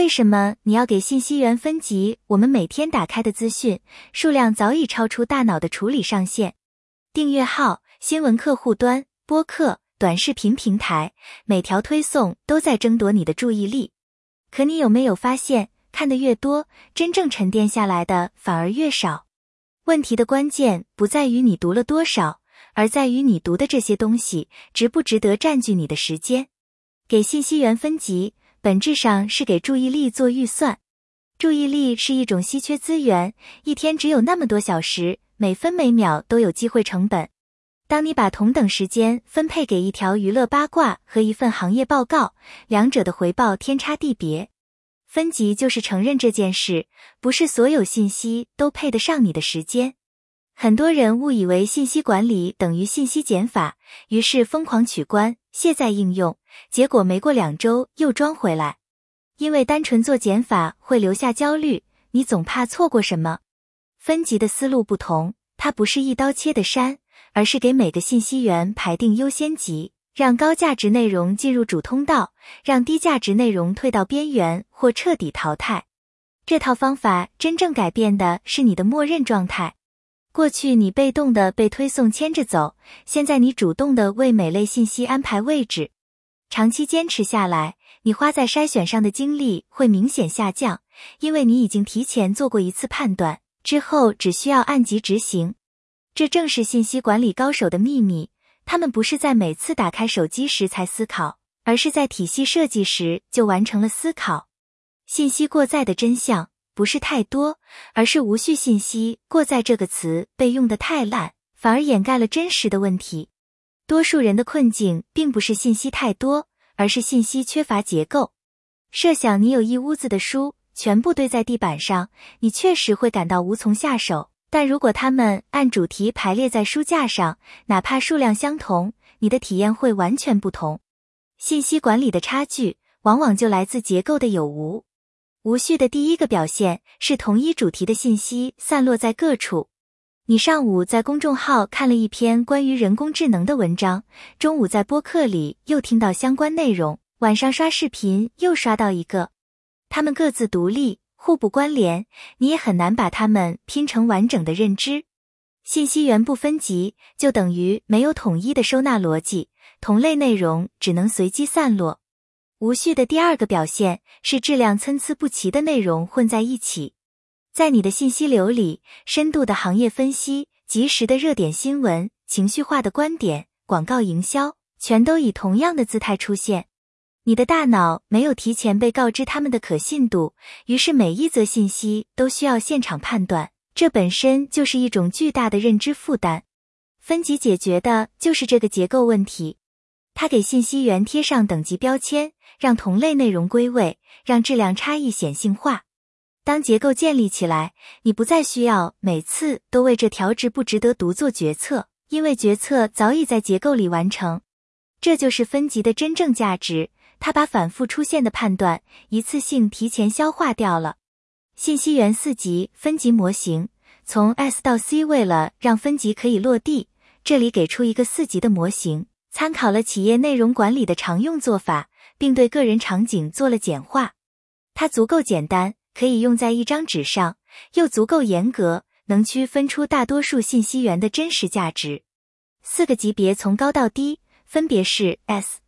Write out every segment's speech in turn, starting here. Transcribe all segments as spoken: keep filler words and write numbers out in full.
为什么你要给信息源分级？我们每天打开的资讯数量早已超出大脑的处理上限。订阅号、新闻客户端、播客、短视频平台，每条推送都在争夺你的注意力。可你有没有发现，看得越多，真正沉淀下来的反而越少？问题的关键不在于你读了多少，而在于你读的这些东西值不值得占据你的时间。给信息源分级，本质上是给注意力做预算。注意力是一种稀缺资源，一天只有那么多小时，每分每秒都有机会成本。当你把同等时间分配给一条娱乐八卦和一份行业报告，两者的回报天差地别。分级就是承认这件事，不是所有信息都配得上你的时间。很多人误以为信息管理等于信息减法，于是疯狂取关，卸载应用，结果没过两周又装回来。因为单纯做减法会留下焦虑，你总怕错过什么。分级的思路不同，它不是一刀切的删，而是给每个信息源排定优先级，让高价值内容进入主通道，让低价值内容退到边缘或彻底淘汰。这套方法真正改变的是你的默认状态。过去你被动的被推送牵着走，现在你主动的为每类信息安排位置。长期坚持下来，你花在筛选上的精力会明显下降，因为你已经提前做过一次判断，之后只需要按级执行。这正是信息管理高手的秘密，他们不是在每次打开手机时才思考，而是在体系设计时就完成了思考。信息过载的真相不是太多，而是无序信息过载这个词被用得太烂，反而掩盖了真实的问题。多数人的困境并不是信息太多，而是信息缺乏结构。设想你有一屋子的书，全部堆在地板上，你确实会感到无从下手，但如果它们按主题排列在书架上，哪怕数量相同，你的体验会完全不同。信息管理的差距往往就来自结构的有无。无序的第一个表现是同一主题的信息散落在各处。你上午在公众号看了一篇关于人工智能的文章，中午在播客里又听到相关内容，晚上刷视频又刷到一个。它们各自独立，互不关联，你也很难把它们拼成完整的认知。信息源不分级，就等于没有统一的收纳逻辑，同类内容只能随机散落。无序的第二个表现是质量参差不齐的内容混在一起。在你的信息流里，深度的行业分析、及时的热点新闻、情绪化的观点、广告营销，全都以同样的姿态出现。你的大脑没有提前被告知它们的可信度，于是每一则信息都需要现场判断，这本身就是一种巨大的认知负担。分级解决的就是这个结构问题。它给信息源贴上等级标签，让同类内容归位，让质量差异显性化。当结构建立起来，你不再需要每次都为这条值不值得读做决策，因为决策早已在结构里完成。这就是分级的真正价值，它把反复出现的判断一次性提前消化掉了。信息源四级分级模型，从 S 到 C， 为了让分级可以落地，这里给出一个四级的模型，参考了企业内容管理的常用做法，并对个人场景做了简化。它足够简单，可以用在一张纸上，又足够严格，能区分出大多数信息源的真实价值。四个级别从高到低，分别是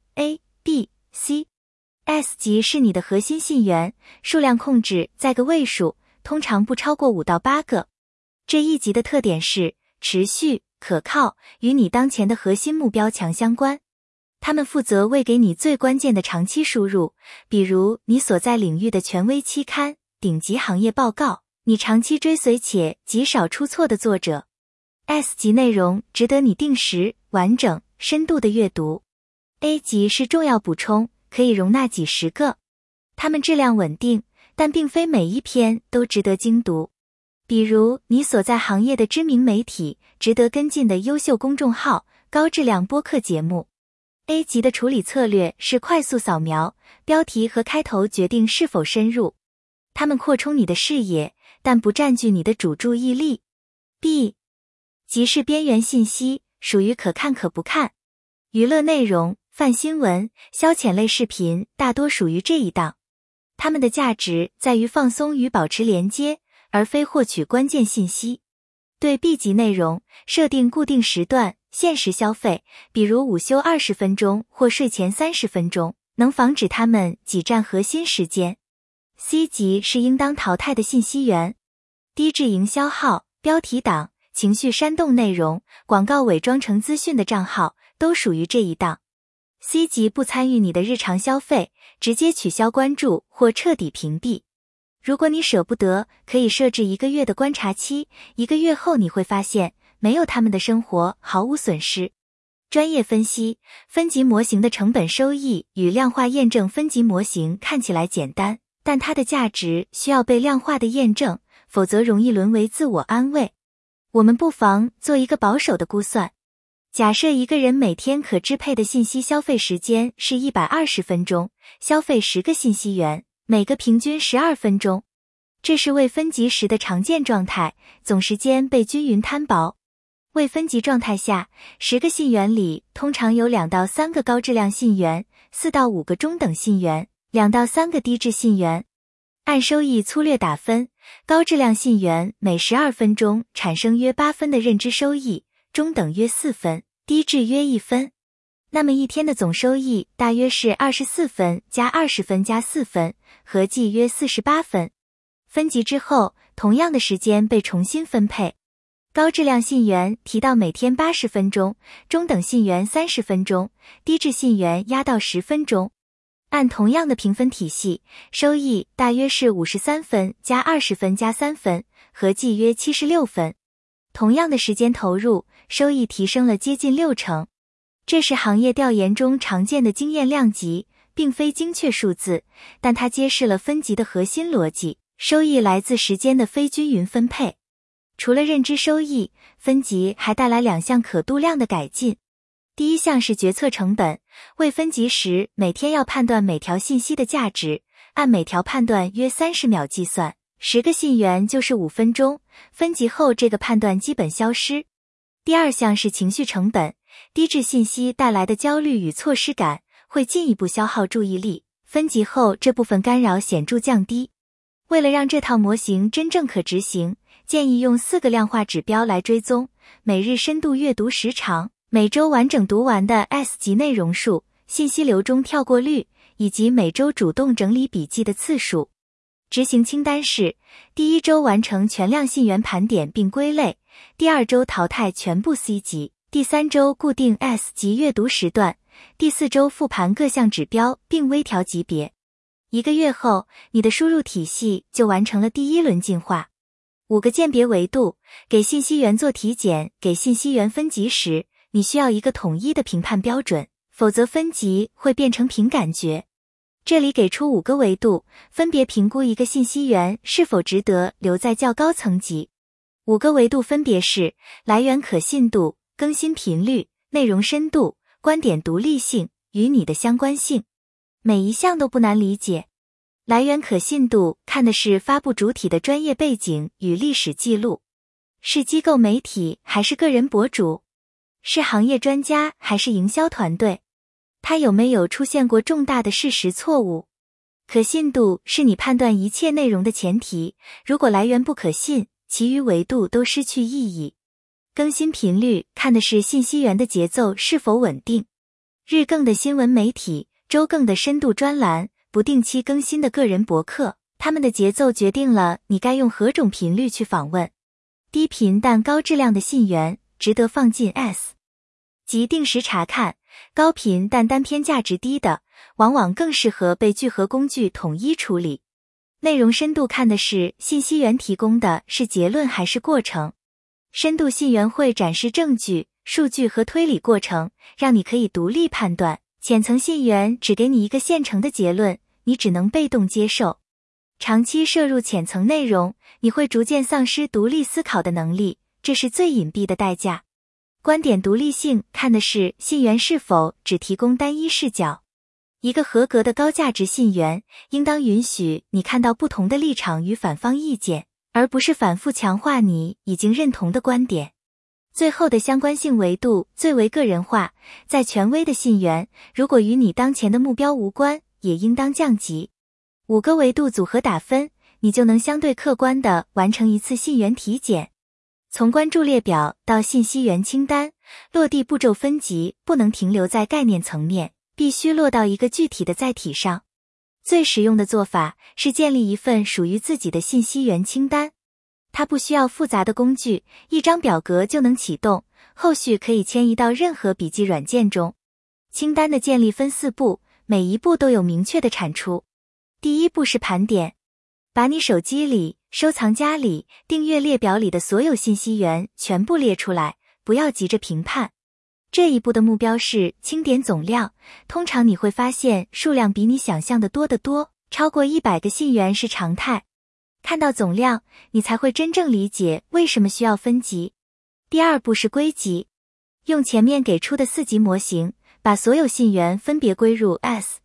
S、A、B、C。S 级是你的核心信源，数量控制在个位数，通常不超过五到八个。这一级的特点是持续、可靠，与你当前的核心目标强相关。他们负责喂给你最关键的长期输入，比如你所在领域的权威期刊、顶级行业报告，你长期追随且极少出错的作者。S 级内容值得你定时、完整、深度的阅读。A 级是重要补充，可以容纳几十个。它们质量稳定，但并非每一篇都值得精读。比如你所在行业的知名媒体，值得跟进的优秀公众号、高质量播客节目。A 级的处理策略是快速扫描，标题和开头决定是否深入。它们扩充你的视野，但不占据你的主注意力。B 级是边缘信息，属于可看可不看。娱乐内容、泛新闻、消遣类视频大多属于这一档。 它们的价值在于放松与保持连接，而非获取关键信息。对 B 级内容设定固定时段，限时消费，比如午休二十分钟或睡前三十分钟，能防止它们挤占核心时间。C 级是应当淘汰的信息源，低质营销号、标题党、情绪煽动内容、广告伪装成资讯的账号都属于这一档。C 级不参与你的日常消费，直接取消关注或彻底屏蔽。如果你舍不得，可以设置一个月的观察期，一个月后你会发现，没有他们的生活毫无损失。专业分析，分级模型的成本收益与量化验证。分级模型看起来简单，但它的价值需要被量化的验证，否则容易沦为自我安慰。我们不妨做一个保守的估算。假设一个人每天可支配的信息消费时间是一百二十分钟，消费十个信息源，每个平均十二分钟。这是未分级时的常见状态，总时间被均匀摊薄。未分级状态下，十个信源里通常有两到三个高质量信源，四到五个中等信源，两到三个低质信源。按收益粗略打分，高质量信源每十二分钟产生约八分的认知收益，中等约四分，低质约一分。那么一天的总收益大约是二十四分加二十分加四分，合计约四十八分。分级之后，同样的时间被重新分配。高质量信源提到每天八十分钟，中等信源三十分钟，低质信源压到十分钟。按同样的评分体系，收益大约是五十三分加二十分加三分，合计约七十六分。同样的时间投入，收益提升了接近六成。这是行业调研中常见的经验量级，并非精确数字，但它揭示了分级的核心逻辑。收益来自时间的非均匀分配。除了认知收益，分级还带来两项可度量的改进。第一项是决策成本，未分级时每天要判断每条信息的价值，按每条判断约三十秒计算，十个信源就是五分钟，分级后这个判断基本消失。第二项是情绪成本，低质信息带来的焦虑与错失感会进一步消耗注意力，分级后这部分干扰显著降低。为了让这套模型真正可执行，建议用四个量化指标来追踪：每日深度阅读时长、每周完整读完的 S 级内容数、信息流中跳过率，以及每周主动整理笔记的次数。执行清单是：第一周完成全量信源盘点并归类，第二周淘汰全部 C 级，第三周固定 S 级阅读时段，第四周复盘各项指标并微调级别。一个月后，你的输入体系就完成了第一轮进化。五个鉴别维度，给信息源做体检。给信息源分级时，你需要一个统一的评判标准，否则分级会变成凭感觉。这里给出五个维度，分别评估一个信息源是否值得留在较高层级。五个维度分别是：来源可信度、更新频率、内容深度、观点独立性、与你的相关性。每一项都不难理解。来源可信度看的是发布主体的专业背景与历史记录，是机构媒体还是个人博主？是行业专家还是营销团队？他有没有出现过重大的事实错误？可信度是你判断一切内容的前提，如果来源不可信，其余维度都失去意义。更新频率看的是信息源的节奏是否稳定，日更的新闻媒体、周更的深度专栏、不定期更新的个人博客，他们的节奏决定了你该用何种频率去访问。低频但高质量的信源值得放进 S 即定时查看，高频但单篇价值低的，往往更适合被聚合工具统一处理。内容深度看的是信息源提供的是结论还是过程。深度信源会展示证据、数据和推理过程，让你可以独立判断。浅层信源只给你一个现成的结论，你只能被动接受。长期摄入浅层内容，你会逐渐丧失独立思考的能力，这是最隐蔽的代价。观点独立性看的是信源是否只提供单一视角。一个合格的高价值信源应当允许你看到不同的立场与反方意见，而不是反复强化你已经认同的观点。最后的相关性维度最为个人化，在权威的信源，如果与你当前的目标无关，也应当降级。 五个维度组合打分，你就能相对客观地完成一次信源体检。从关注列表到信息源清单，落地步骤分级不能停留在概念层面，必须落到一个具体的载体上。最实用的做法是建立一份属于自己的信息源清单。它不需要复杂的工具，一张表格就能启动，后续可以迁移到任何笔记软件中。清单的建立分四步，每一步都有明确的产出。第一步是盘点，把你手机里、收藏夹里、订阅列表里的所有信息源全部列出来，不要急着评判。这一步的目标是清点总量，通常你会发现数量比你想象的多得多，超过一百个信源是常态。看到总量，你才会真正理解为什么需要分级。第二步是归集，用前面给出的四级模型，把所有信源分别归入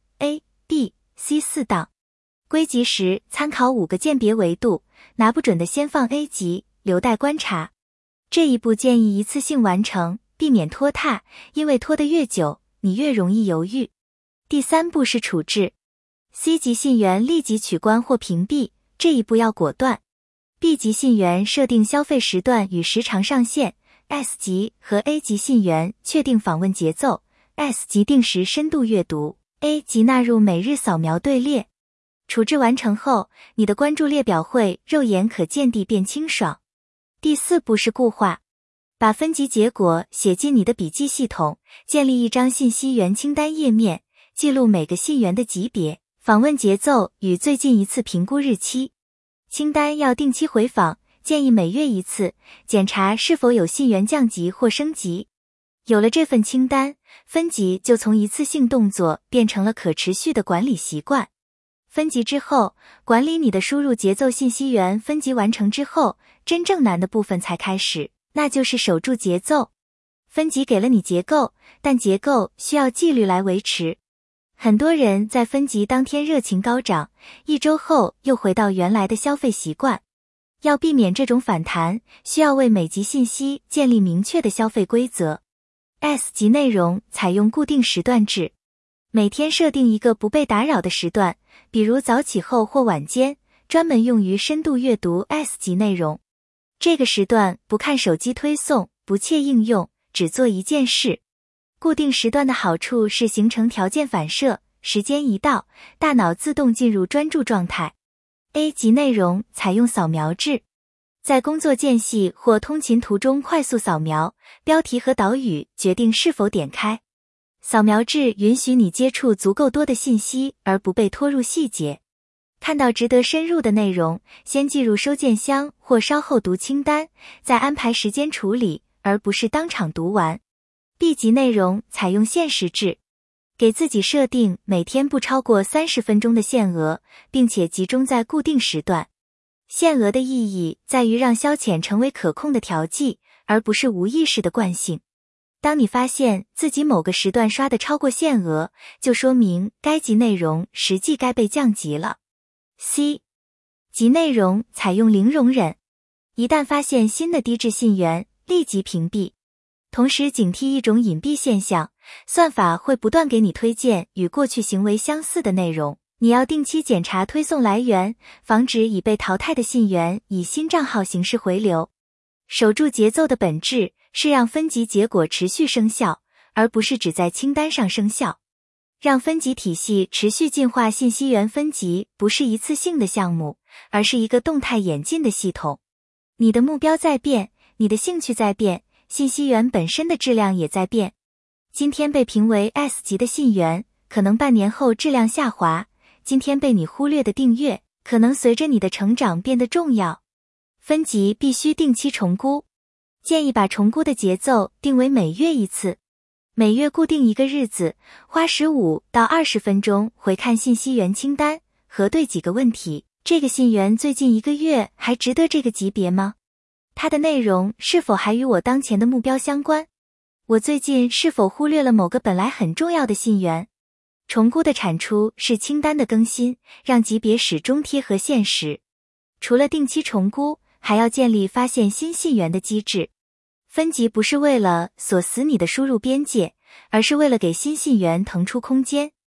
S、A、B、C 四档。归集时参考五个鉴别维度，拿不准的先放 A 级，留待观察。这一步建议一次性完成，避免拖沓，因为拖得越久，你越容易犹豫。第三步是处置 ，C 级信源立即取关或屏蔽，这一步要果断。B 级信源设定消费时段与时长上限 ，S 级和 A 级信源确定访问节奏 ，S 级定时深度阅读 ，A 级纳入每日扫描队列。处置完成后，你的关注列表会肉眼可见地变清爽。第四步是固化，把分级结果写进你的笔记系统，建立一张信息源清单页面，记录每个信源的级别、访问节奏与最近一次评估日期。清单要定期回访，建议每月一次，检查是否有信源降级或升级。有了这份清单，分级就从一次性动作变成了可持续的管理习惯。分级之后，管理你的输入节奏信息源分级完成之后，真正难的部分才开始，那就是守住节奏。分级给了你结构，但结构需要纪律来维持。很多人在分级当天热情高涨，一周后又回到原来的消费习惯。要避免这种反弹，需要为每级信息建立明确的消费规则。S 级内容采用固定时段制，每天设定一个不被打扰的时段，比如早起后或晚间，专门用于深度阅读 S 级内容。这个时段不看手机推送，不切应用，只做一件事。固定时段的好处是形成条件反射，时间一到，大脑自动进入专注状态。A 级内容采用扫描制，在工作间隙或通勤途中快速扫描，标题和导语决定是否点开。扫描制允许你接触足够多的信息而不被拖入细节。看到值得深入的内容，先记入收件箱或稍后读清单，再安排时间处理，而不是当场读完。B 级内容采用限时制，给自己设定每天不超过三十分钟的限额，并且集中在固定时段。限额的意义在于让消遣成为可控的调剂，而不是无意识的惯性。当你发现自己某个时段刷得超过限额，就说明该级内容实际该被降级了。C 级内容采用零容忍，一旦发现新的低质信源，立即屏蔽。同时警惕一种隐蔽现象，算法会不断给你推荐与过去行为相似的内容，你要定期检查推送来源，防止已被淘汰的信源以新账号形式回流。守住节奏的本质是让分级结果持续生效，而不是只在清单上生效。让分级体系持续进化，信息源分级不是一次性的项目，而是一个动态演进的系统。你的目标在变，你的兴趣在变，信息源本身的质量也在变。今天被评为 S 级的信源，可能半年后质量下滑；今天被你忽略的订阅，可能随着你的成长变得重要。分级必须定期重估，建议把重估的节奏定为每月一次。每月固定一个日子，花十五到二十分钟回看信息源清单，核对几个问题：这个信源最近一个月还值得这个级别吗？它的内容是否还与我当前的目标相关？我最近是否忽略了某个本来很重要的信源？重估的产出是清单的更新，让级别始终贴合现实。除了定期重估，还要建立发现新信源的机制。分级不是为了锁死你的输入边界，而是为了给新信源腾出空间。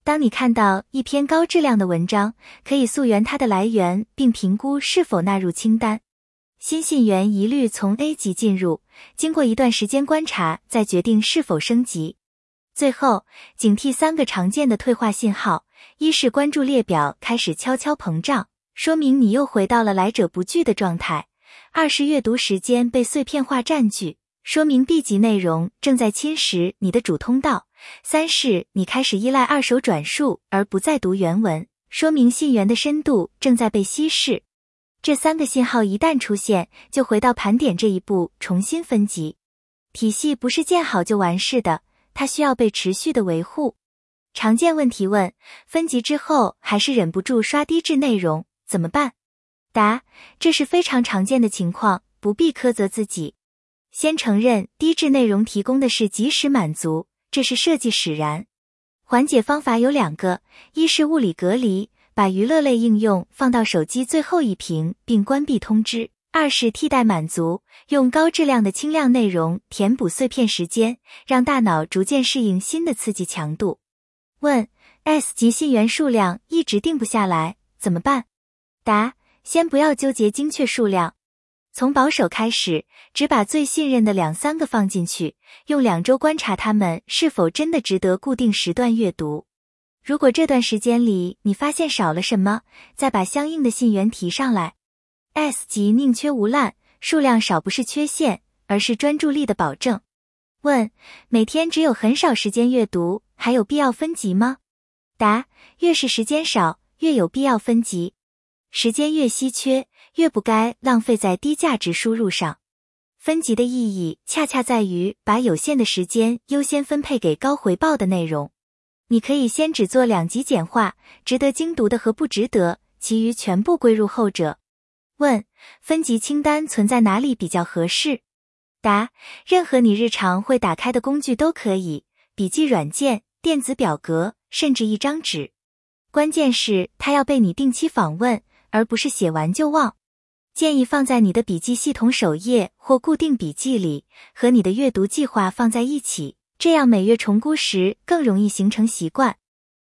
当你看到一篇高质量的文章，可以溯源它的来源，并评估是否纳入清单。新信源一律从 A 级进入，经过一段时间观察，再决定是否升级。最后，警惕三个常见的退化信号：一是关注列表开始悄悄膨胀，说明你又回到了来者不拒的状态；二是阅读时间被碎片化占据，说明 B 级内容正在侵蚀你的主通道；三是你开始依赖二手转述而不再读原文，说明信源的深度正在被稀释。这三个信号一旦出现，就回到盘点这一步，重新分级。体系不是建好就完事的，它需要被持续的维护。常见问题问：分级之后还是忍不住刷低质内容，怎么办？答：这是非常常见的情况，不必苛责自己。先承认低质内容提供的是即时满足，这是设计使然。缓解方法有两个，一是物理隔离，把娱乐类应用放到手机最后一屏并关闭通知；二是替代满足，用高质量的轻量内容填补碎片时间，让大脑逐渐适应新的刺激强度。问： S 级信源数量一直定不下来，怎么办？答：先不要纠结精确数量，从保守开始，只把最信任的两三个放进去，用两周观察它们是否真的值得固定时段阅读。如果这段时间里你发现少了什么，再把相应的信源提上来。S 级宁缺毋滥，数量少不是缺陷，而是专注力的保证。问：每天只有很少时间阅读，还有必要分级吗？答：越是时间少，越有必要分级。时间越稀缺，越不该浪费在低价值输入上。分级的意义恰恰在于把有限的时间优先分配给高回报的内容。你可以先只做两级简化，值得精读的和不值得，其余全部归入后者。问：分级清单存在哪里比较合适？答：任何你日常会打开的工具都可以，笔记软件、电子表格，甚至一张纸。关键是它要被你定期访问，而不是写完就忘。建议放在你的笔记系统首页或固定笔记里，和你的阅读计划放在一起，这样每月重估时更容易形成习惯。